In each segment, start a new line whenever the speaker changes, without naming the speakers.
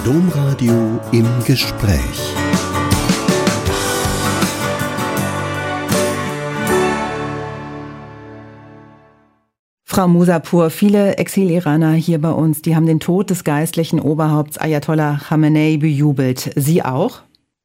Domradio im Gespräch.
Frau Musapur, viele Exil-Iraner hier bei uns, die haben den Tod des geistlichen Oberhaupts Ayatollah Khamenei bejubelt. Sie auch?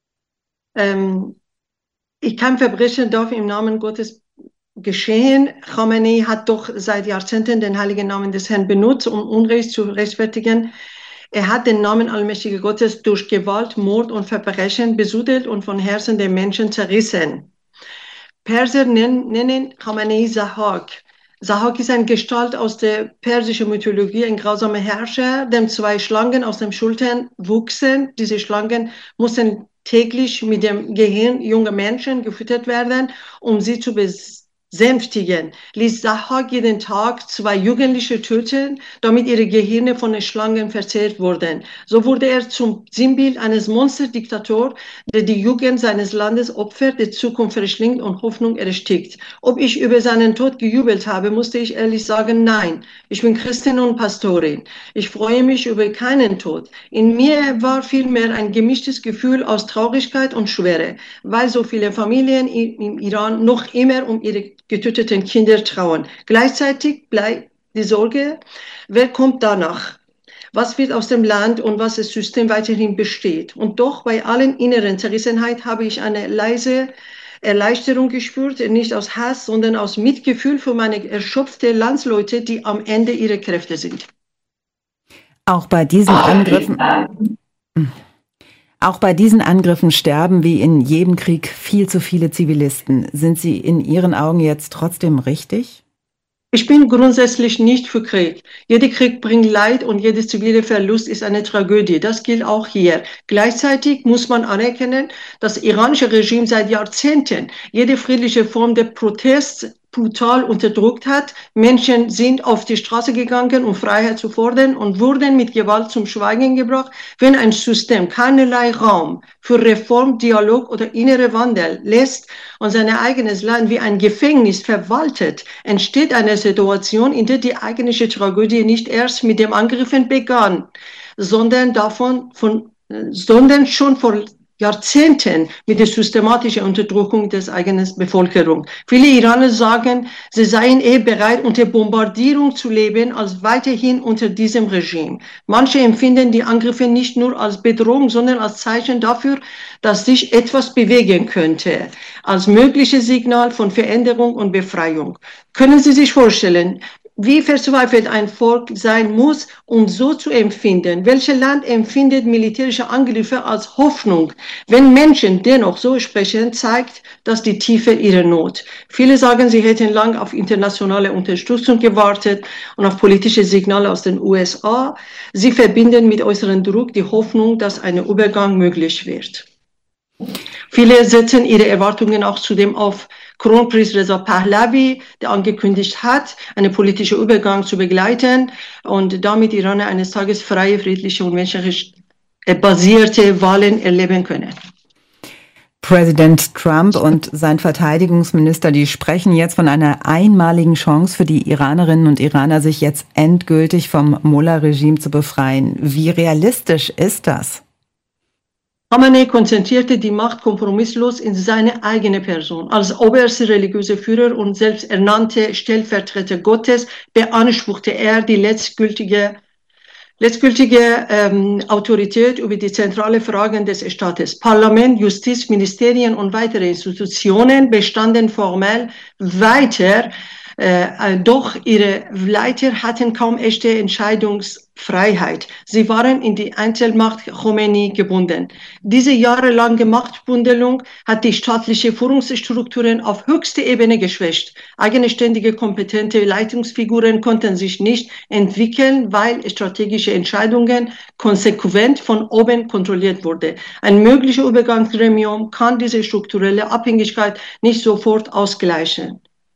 Kein Verbrechen darf im Namen Gottes geschehen. Khamenei hat doch seit Jahrzehnten den heiligen Namen des Herrn benutzt, um Unrecht zu rechtfertigen. Er hat den Namen Allmächtigen Gottes durch Gewalt, Mord und Verbrechen besudelt und von Herzen der Menschen zerrissen. Perser nennen Khamenei Zahak. Zahak ist eine Gestalt aus der persischen Mythologie, ein grausamer Herrscher, dem 2 Schlangen aus den Schultern wuchsen. Diese Schlangen mussten täglich mit dem Gehirn junger Menschen gefüttert werden, um sie zu besänftigen. Ließ Zahak jeden Tag 2 Jugendliche töten, damit ihre Gehirne von den Schlangen verzehrt wurden. So wurde er zum Sinnbild eines Monsterdiktators, der die Jugend seines Landes opfert, die Zukunft verschlingt und Hoffnung erstickt. Ob ich über seinen Tod gejubelt habe, musste ich ehrlich sagen, nein. Ich bin Christin und Pastorin. Ich freue mich über keinen Tod. In mir war vielmehr ein gemischtes Gefühl aus Traurigkeit und Schwere, weil so viele Familien im Iran noch immer um ihre getöteten Kinder trauern. Gleichzeitig bleibt die Sorge, wer kommt danach? Was wird aus dem Land und was das System weiterhin besteht? Und doch bei allen inneren Zerrissenheit habe ich eine leise Erleichterung gespürt, nicht aus Hass, sondern aus Mitgefühl für meine erschöpften Landsleute, die am Ende ihrer Kräfte sind.
Auch bei diesen Angriffen sterben wie in jedem Krieg viel zu viele Zivilisten. Sind sie in Ihren Augen jetzt trotzdem richtig?
Ich bin grundsätzlich nicht für Krieg. Jeder Krieg bringt Leid und jeder zivile Verlust ist eine Tragödie. Das gilt auch hier. Gleichzeitig muss man anerkennen, dass das iranische Regime seit Jahrzehnten jede friedliche Form der Protests brutal unterdrückt hat. Menschen sind auf die Straße gegangen, um Freiheit zu fordern und wurden mit Gewalt zum Schweigen gebracht. Wenn ein System keinerlei Raum für Reform, Dialog oder innere Wandel lässt und sein eigenes Land wie ein Gefängnis verwaltet, entsteht eine Situation, in der die eigentliche Tragödie nicht erst mit dem Angriffen begann, sondern schon vor Jahrzehnten mit der systematischen Unterdrückung des eigenen Bevölkerung. Viele Iraner sagen, sie seien eher bereit, unter Bombardierung zu leben, als weiterhin unter diesem Regime. Manche empfinden die Angriffe nicht nur als Bedrohung, sondern als Zeichen dafür, dass sich etwas bewegen könnte, als mögliches Signal von Veränderung und Befreiung. Können Sie sich vorstellen, wie verzweifelt ein Volk sein muss, um so zu empfinden? Welches Land empfindet militärische Angriffe als Hoffnung? Wenn Menschen dennoch so sprechen, zeigt das die Tiefe ihrer Not. Viele sagen, sie hätten lang auf internationale Unterstützung gewartet und auf politische Signale aus den USA. Sie verbinden mit äußerem Druck die Hoffnung, dass ein Übergang möglich wird. Viele setzen ihre Erwartungen auch zudem auf Kronprinz Reza Pahlavi, der angekündigt hat, einen politischen Übergang zu begleiten und damit Iraner eines Tages freie, friedliche und menschenrechtsbasierte Wahlen erleben können.
Präsident Trump und sein Verteidigungsminister, die sprechen jetzt von einer einmaligen Chance für die Iranerinnen und Iraner, sich jetzt endgültig vom Mullah-Regime zu befreien. Wie realistisch ist das?
Khamenei konzentrierte die Macht kompromisslos in seine eigene Person. Als oberster religiöser Führer und selbsternannte Stellvertreter Gottes beanspruchte er die letztgültige Autorität über die zentralen Fragen des Staates. Parlament, Justiz, Ministerien und weitere Institutionen bestanden formell weiter, doch ihre Leiter hatten kaum echte Entscheidungsfreiheit. Sie waren in die Einzelmacht Khomeini gebunden. Diese jahrelange Machtbündelung hat die staatlichen Führungsstrukturen auf höchster Ebene geschwächt. Eigenständige, kompetente Leitungsfiguren konnten sich nicht entwickeln, weil strategische Entscheidungen konsequent von oben kontrolliert wurden. Ein mögliches Übergangsgremium kann diese strukturelle Abhängigkeit nicht sofort ausgleichen.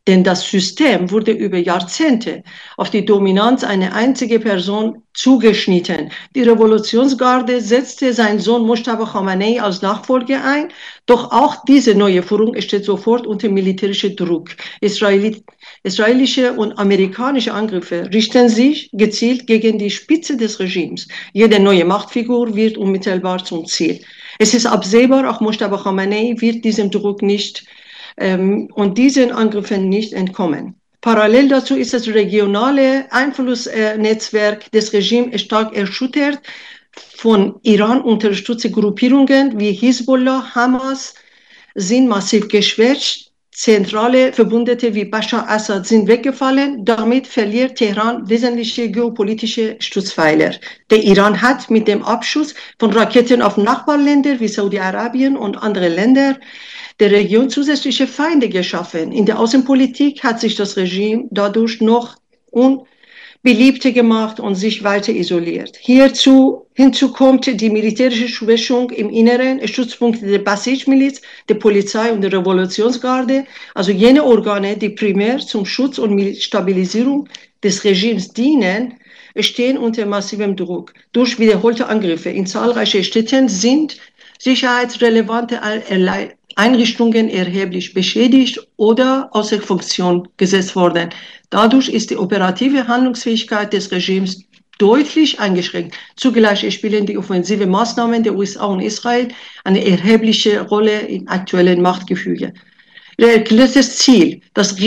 Denn das System wurde über Jahrzehnte auf die Dominanz einer einzigen Person zugeschnitten. Die Revolutionsgarde setzte seinen Sohn Mojtaba Khamenei als Nachfolger ein, doch auch diese neue Führung steht sofort unter militärischem Druck. Israelische und amerikanische Angriffe richten sich gezielt gegen die Spitze des Regimes. Jede neue Machtfigur wird unmittelbar zum Ziel. Es ist absehbar, auch Mojtaba Khamenei wird diesem Druck nicht und diesen Angriffen nicht entkommen. Parallel dazu ist das regionale Einflussnetzwerk des Regimes stark erschüttert. Von Iran unterstützte Gruppierungen wie Hisbollah, Hamas sind massiv geschwächt. Zentrale Verbündete wie Bashar Assad sind weggefallen. Damit verliert Teheran wesentliche geopolitische Stützpfeiler. Der Iran hat mit dem Abschuss von Raketen auf Nachbarländer wie Saudi-Arabien und andere Länder der Region zusätzliche Feinde geschaffen. In der Außenpolitik hat sich das Regime dadurch noch unbeliebter gemacht und sich weiter isoliert. Hinzu kommt die militärische Schwächung im Inneren, Stützpunkte der Basij-Miliz, der Polizei und der Revolutionsgarde, also jene Organe, die primär zum Schutz und Stabilisierung des Regimes dienen, stehen unter massivem Druck. Durch wiederholte Angriffe in zahlreichen Städten sind sicherheitsrelevante Einrichtungen erheblich beschädigt oder außer Funktion gesetzt worden. Dadurch ist die operative Handlungsfähigkeit des Regimes deutlich eingeschränkt. Zugleich spielen die offensiven Maßnahmen der USA und Israel eine erhebliche Rolle im aktuellen Machtgefüge. Der erklärte Ziel, das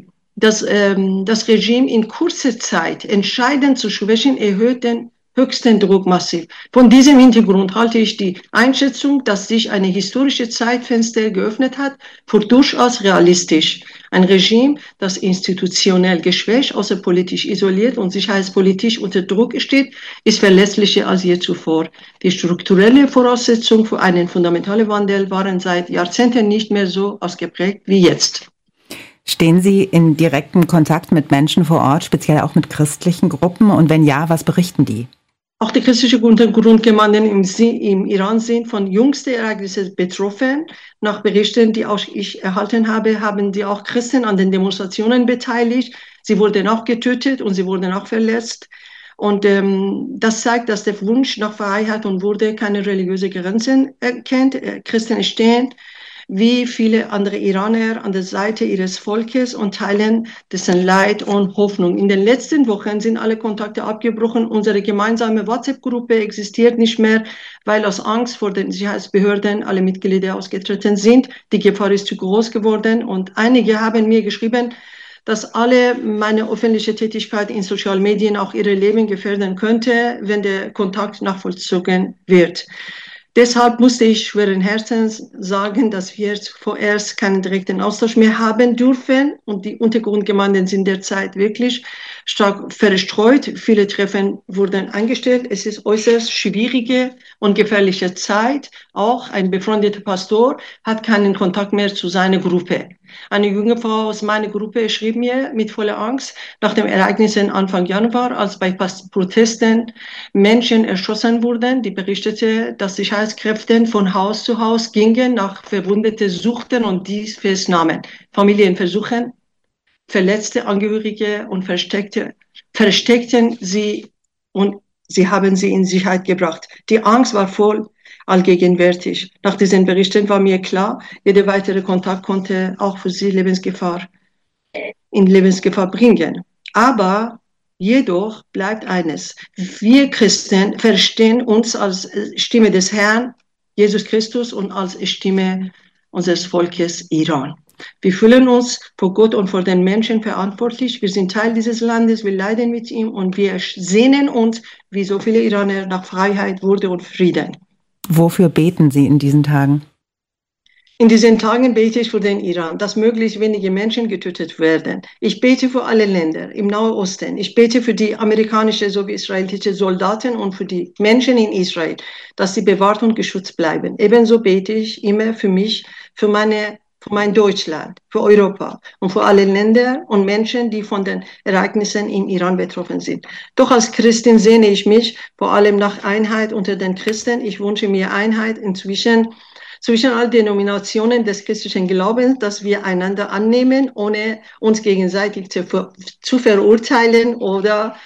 Regime in kurzer Zeit entscheidend zu schwächen, erhöht den höchsten Druck massiv. Von diesem Hintergrund halte ich die Einschätzung, dass sich eine historische Zeitfenster geöffnet hat, für durchaus realistisch. Ein Regime, das institutionell geschwächt, außerpolitisch isoliert und sicherheitspolitisch unter Druck steht, ist verlässlicher als je zuvor. Die strukturellen Voraussetzungen für einen fundamentalen Wandel waren seit Jahrzehnten nicht mehr so ausgeprägt wie jetzt.
Stehen Sie in direktem Kontakt mit Menschen vor Ort, speziell auch mit christlichen Gruppen? Und wenn ja, was berichten die?
Auch die christlichen Grundgemeinden im Iran sind von jüngsten Ereignissen betroffen. Nach Berichten, die auch ich erhalten habe, haben die auch Christen an den Demonstrationen beteiligt. Sie wurden auch getötet und sie wurden auch verletzt. Und das zeigt, dass der Wunsch nach Freiheit und Würde keine religiöse Grenzen kennt. Christen stehen wie viele andere Iraner an der Seite ihres Volkes und teilen dessen Leid und Hoffnung. In den letzten Wochen sind alle Kontakte abgebrochen. Unsere gemeinsame WhatsApp-Gruppe existiert nicht mehr, weil aus Angst vor den Sicherheitsbehörden alle Mitglieder ausgetreten sind. Die Gefahr ist zu groß geworden und einige haben mir geschrieben, dass alle meine öffentliche Tätigkeit in Social Medien auch ihre Leben gefährden könnte, wenn der Kontakt nachvollzogen wird. Deshalb musste ich schweren Herzens sagen, dass wir vorerst keinen direkten Austausch mehr haben dürfen und die Untergrundgemeinden sind derzeit wirklich stark verstreut. Viele Treffen wurden eingestellt. Es ist äußerst schwierige und gefährliche Zeit. Auch ein befreundeter Pastor hat keinen Kontakt mehr zu seiner Gruppe. Eine junge Frau aus meiner Gruppe schrieb mir mit voller Angst nach den Ereignissen Anfang Januar, als bei Protesten Menschen erschossen wurden. Die berichtete, dass Sicherheitskräfte von Haus zu Haus gingen, nach Verwundeten suchten und dies festnahmen. Familien versuchen, verletzte Angehörige und versteckten sie und sie haben sie in Sicherheit gebracht. Die Angst war voll allgegenwärtig. Nach diesen Berichten war mir klar, jeder weitere Kontakt konnte auch für sie in Lebensgefahr bringen. Aber jedoch bleibt eines. Wir Christen verstehen uns als Stimme des Herrn, Jesus Christus, und als Stimme unseres Volkes Iran. Wir fühlen uns vor Gott und vor den Menschen verantwortlich. Wir sind Teil dieses Landes, wir leiden mit ihm und wir sehnen uns, wie so viele Iraner, nach Freiheit, Würde und Frieden.
Wofür beten Sie in diesen Tagen?
In diesen Tagen bete ich für den Iran, dass möglichst wenige Menschen getötet werden. Ich bete für alle Länder im Nahen Osten. Ich bete für die amerikanische sowie israelische Soldaten und für die Menschen in Israel, dass sie bewahrt und geschützt bleiben. Ebenso bete ich immer für mich, für mein Deutschland, für Europa und für alle Länder und Menschen, die von den Ereignissen im Iran betroffen sind. Doch als Christin sehne ich mich vor allem nach Einheit unter den Christen. Ich wünsche mir Einheit zwischen all Denominationen des christlichen Glaubens, dass wir einander annehmen, ohne uns gegenseitig zu verurteilen oder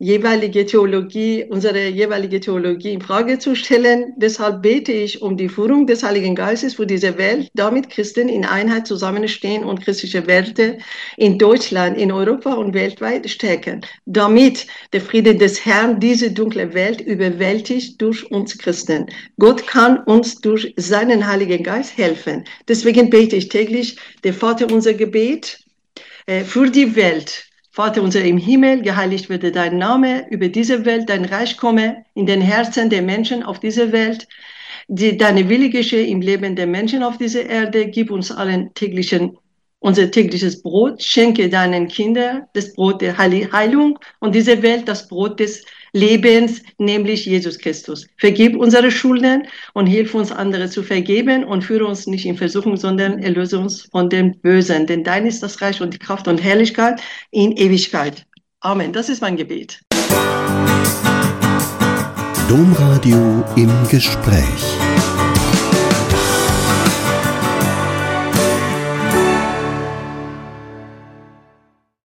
unsere jeweilige Theologie in Frage zu stellen. Deshalb bete ich um die Führung des Heiligen Geistes für diese Welt, damit Christen in Einheit zusammenstehen und christliche Werte in Deutschland, in Europa und weltweit stärken, damit der Friede des Herrn diese dunkle Welt überwältigt durch uns Christen. Gott kann uns durch seinen Heiligen Geist helfen. Deswegen bete ich täglich der Vater unser Gebet für die Welt. Vater unser im Himmel, geheiligt werde dein Name, über diese Welt dein Reich komme, in den Herzen der Menschen auf dieser Welt, deine Wille geschehe im Leben der Menschen auf dieser Erde, gib uns allen unser tägliches Brot, schenke deinen Kindern das Brot der Heilung und diese Welt das Brot des Lebens, nämlich Jesus Christus. Vergib unsere Schulden und hilf uns, andere zu vergeben und führe uns nicht in Versuchung, sondern erlöse uns von dem Bösen. Denn dein ist das Reich und die Kraft und Herrlichkeit in Ewigkeit. Amen. Das ist mein Gebet.
Domradio im Gespräch.